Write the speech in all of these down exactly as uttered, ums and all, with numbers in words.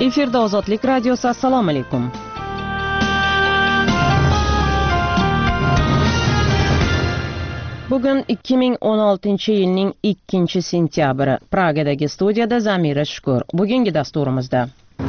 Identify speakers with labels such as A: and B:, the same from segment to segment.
A: Efirda Ozodlik radiosi. Assalomu alaykum. Bugun ikki ming o'n oltinchi yilning ikkinchi sentyabri. Pragadagi studiyada Zamira Shukur. Bugungi dasturimizda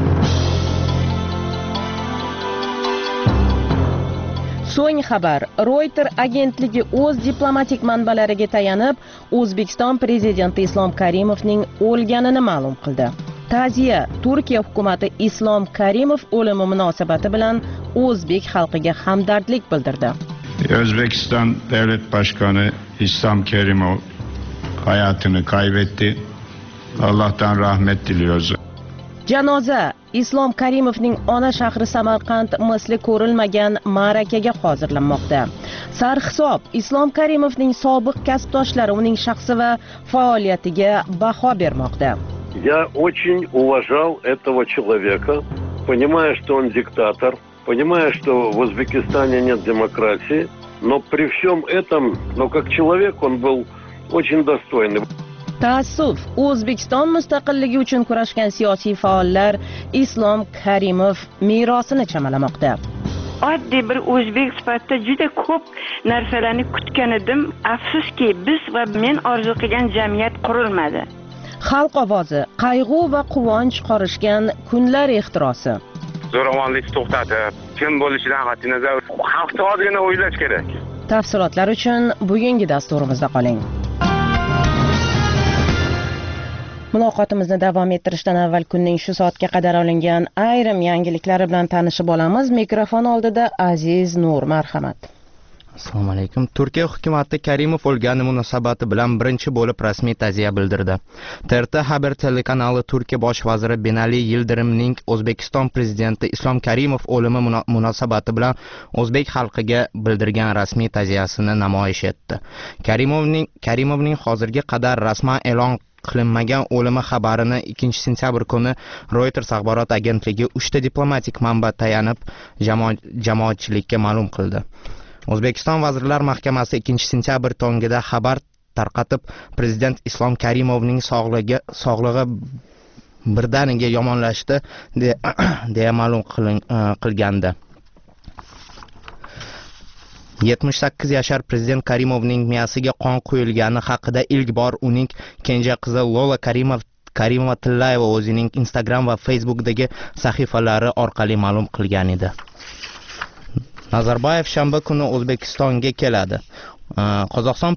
A: So'ng xabar. Reuters agentligi o'z diplomatik manbalariga tayanib, O'zbekiston prezidenti Islom Karimovning o'lganini ma'lum qildi. Ta'ziya. Turkiya hukumati Islom Karimov o'limi munosabati bilan o'zbek xalqiga hamdardlik bildirdi.
B: Özbekistan Devlet Başkanı İslam Kerimov hayatını kaybetti. Allah'tan rahmet diliyoruz.
A: Janoza. Islom Karimovning ona shahri Samarqand misli ko'rilmagan ma'rakaga hozirlanmoqda. Sarhisob. Islom Karimovning sobiq kasbdoshlari uning shaxsi va faoliyatiga baho bermoqda.
C: Я очень уважал этого человека, понимая, что он диктатор, понимая, что в Узбекистане нет демократии, но при всем этом, но как человек он был очень достойный.
A: Taassuf. O'zbekiston mustaqilligi uchun kurashgan siyosiy faollar Islom Karimov merosini chamalamoqda.
D: Oddiy bir o'zbek sifatida juda ko'p narsalarni kutgan edim. Afsuski, biz va men orzu qilgan jamiyat qurilmadi.
A: Xalq ovozi. Qayg'u va quvonch qorishgan kunlar ehtirosi.
E: Zo'ravonlikni to'xtatib, kim bo'lishidan qat'iy nazar xalqni oddiygina o'ylash kerak.
A: Tafsilotlar uchun bugungi dasturimizda qoling. Muloqotimizni davom ettirishdan avval kunning shu soatga qadar olingan ayrim yangiliklari bilan tanishib olamiz. Mikrofon oldida Aziz Nur, marhamat.
F: Assalomu alaykum. Turkiya hukumati Karimov o'lgani munosabati bilan birinchi bo'lib rasmiy ta'ziya bildirdi. T R T Haber telekanali Turkiya bosh vaziri Binali Yildirimning O'zbekiston prezidenti Islom Karimov o'limi munosabati bilan o'zbek xalqiga bildirgan rasmiy ta'ziyasini namoyish etdi. Karimovning Karimovning hozirga qadar rasman e'lon qilinmagan o'limi xabarini ikkinchi sentyabr kuni Reuters axborot agentligi uchta diplomatik manba tayanib jamoatchilikka ma'lum qildi. O'zbekiston Vazirlar Mahkamasi ikkinchi sentyabr tongida xabar tarqatib, prezident Islom Karimovning sog'ligi sog'lig'i birdaniga yomonlashdi deya ma'lum qilgandi. yetmish sakkiz yashar prezident Karimovning miyasiga qon quyilgani haqida ilk bor uning kenja qizi Lola Karimov Karimova Tillayeva o'zining Instagram va Facebook'dagi sahifalari orqali ma'lum qilgan edi. Nazarboyev shanba kuni O'zbekistonga keladi. Qozog'iston